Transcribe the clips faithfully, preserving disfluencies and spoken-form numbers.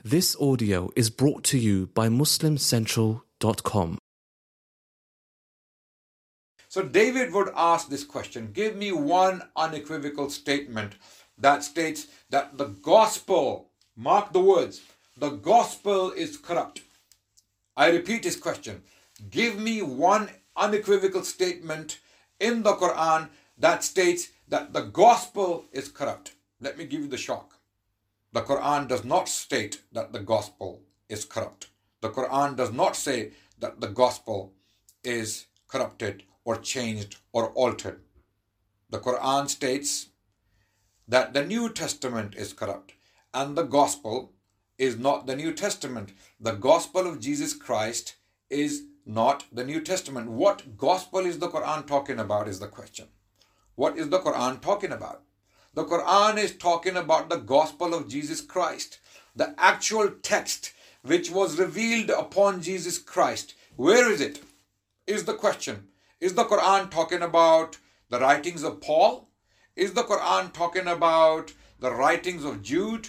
This audio is brought to you by muslim central dot com. So David would ask this question: give me one unequivocal statement that states that the gospel, mark the words, the gospel is corrupt. I repeat his question. Give me one unequivocal statement in the Quran that states that the gospel is corrupt. Let me give you the shock. The Quran does not state that the gospel is corrupt. The Quran does not say that the gospel is corrupted or changed or altered. The Quran states that the New Testament is corrupt and the gospel is not the New Testament. The gospel of Jesus Christ is not the New Testament. What gospel is the Quran talking about is the question. What is the Quran talking about? The Quran is talking about the gospel of Jesus Christ, the actual text which was revealed upon Jesus Christ. Where is it? Is the question. Is the Quran talking about the writings of Paul? Is the Quran talking about the writings of Jude,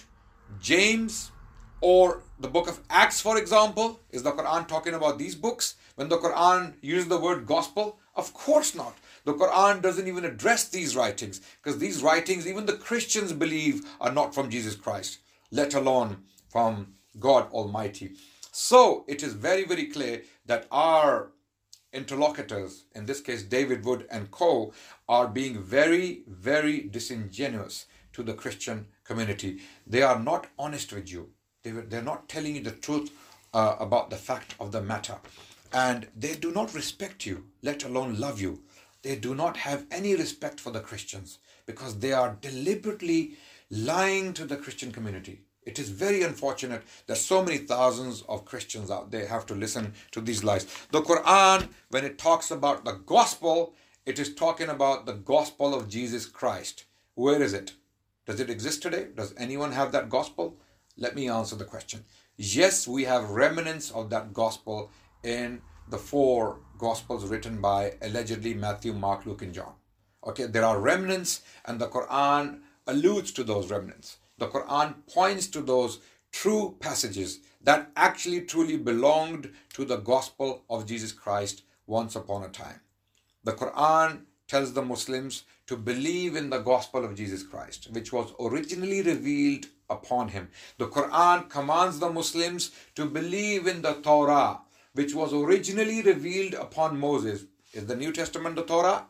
James, or the book of Acts, for example? Is the Quran talking about these books when the Quran uses the word gospel? Of course not. The Quran doesn't even address these writings, because these writings, even the Christians believe, are not from Jesus Christ, let alone from God Almighty. So it is very, very clear that our interlocutors, in this case David Wood and co, are being very, very disingenuous to the Christian community. They are not honest with you. They, they're not telling you the truth uh, about the fact of the matter. And they do not respect you, let alone love you. They do not have any respect for the Christians because they are deliberately lying to the Christian community. It is very unfortunate that so many thousands of Christians out there have to listen to these lies. The Quran, when it talks about the gospel, it is talking about the gospel of Jesus Christ. Where is it? Does it exist today? Does anyone have that gospel? Let me answer the question. Yes, we have remnants of that gospel in the four gospels written by allegedly Matthew, Mark, Luke, and John. Okay, there are remnants, and the Quran alludes to those remnants. The Quran points to those true passages that actually truly belonged to the gospel of Jesus Christ once upon a time. The Quran tells the Muslims to believe in the gospel of Jesus Christ, which was originally revealed upon him. The Quran commands the Muslims to believe in the Torah, which was originally revealed upon Moses. Is the New Testament the Torah?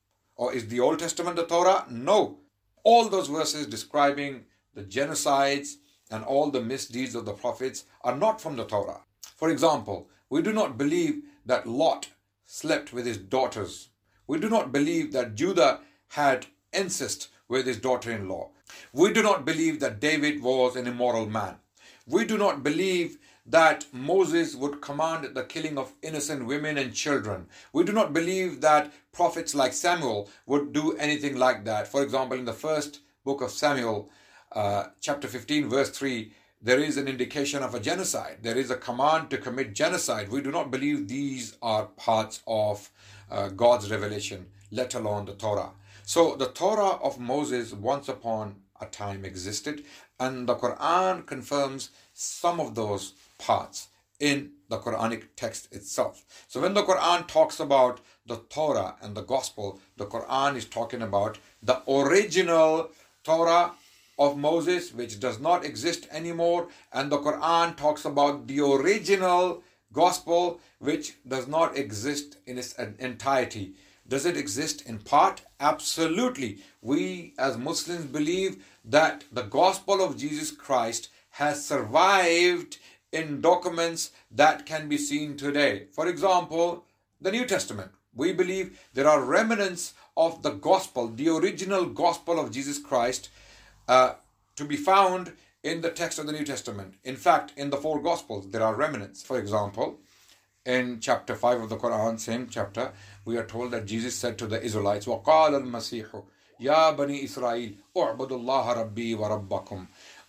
Or is the Old Testament the Torah? No. All those verses describing the genocides and all the misdeeds of the prophets are not from the Torah. For example, we do not believe that Lot slept with his daughters. We do not believe that Judah had incest with his daughter-in-law. We do not believe that David was an immoral man. We do not believe that Moses would command the killing of innocent women and children. We do not believe that prophets like Samuel would do anything like that. For example, in the first book of Samuel, uh, chapter fifteen, verse three, there is an indication of a genocide. There is a command to commit genocide. We do not believe these are parts of uh, God's revelation, let alone the Torah. So the Torah of Moses once upon a time existed, and the Quran confirms some of those parts in the Quranic text itself. So when the Quran talks about the Torah and the gospel, the Quran is talking about the original Torah of Moses, which does not exist anymore, and the Quran talks about the original gospel, which does not exist in its entirety. Does it exist in part? Absolutely. We as Muslims believe that the gospel of Jesus Christ has survived in documents that can be seen today. For example, the New Testament. We believe there are remnants of the gospel, the original gospel of Jesus Christ, uh, to be found in the text of the New Testament. In fact, in the four gospels, there are remnants. For example, in chapter five of the Quran, same chapter, we are told that Jesus said to the Israelites, وَقَالَ الْمَسِيحُ يَا بَنِي إِسْرَائِيلِ اُعْبُدُوا اللَّهَ رَبِّي وَرَبَّكُمْ.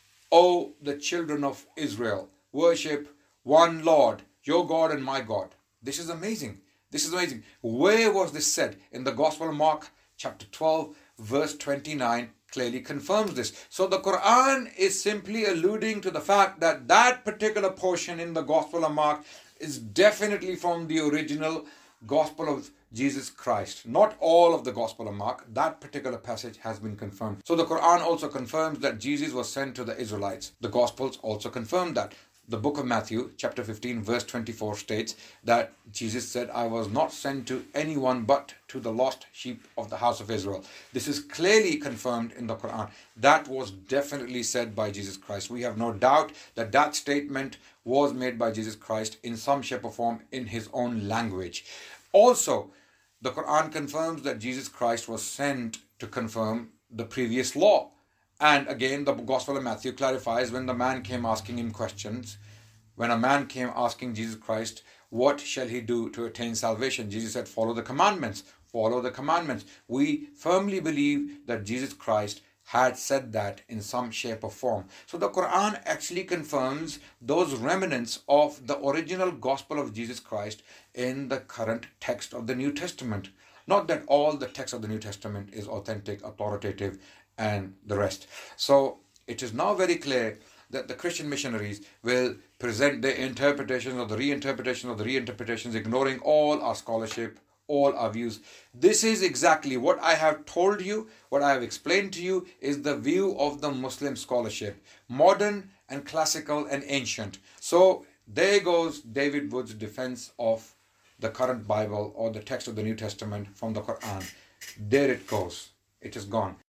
O the children of Israel, worship one Lord, your God and my God. This is amazing. This is amazing. Where was this said? In the Gospel of Mark, chapter twelve, verse twenty-nine. clearly confirms this. So the Quran is simply alluding to the fact that that particular portion in the Gospel of Mark is definitely from the original Gospel of Jesus Christ. Not all of the Gospel of Mark. That particular passage has been confirmed. So the Quran also confirms that Jesus was sent to the Israelites. The Gospels also confirm that. The book of Matthew, chapter fifteen, verse twenty-four states that Jesus said, I was not sent to anyone but to the lost sheep of the house of Israel. This is clearly confirmed in the Quran. That was definitely said by Jesus Christ. We have no doubt that that statement was made by Jesus Christ in some shape or form in his own language. Also, the Quran confirms that Jesus Christ was sent to confirm the previous law. And again, the Gospel of Matthew clarifies when the man came asking him questions, when a man came asking Jesus Christ, what shall he do to attain salvation? Jesus said, follow the commandments, follow the commandments. We firmly believe that Jesus Christ had said that in some shape or form. So the Quran actually confirms those remnants of the original Gospel of Jesus Christ in the current text of the New Testament. Not that all the text of the New Testament is authentic, authoritative, and the rest. So it is now very clear that the Christian missionaries will present their interpretations or the reinterpretation of the reinterpretations, ignoring all our scholarship, all our views. This is exactly what I have told you, what I have explained to you is the view of the Muslim scholarship, modern and classical and ancient. So there goes David Wood's defense of the current Bible or the text of the New Testament from the Quran. There it goes. It is gone.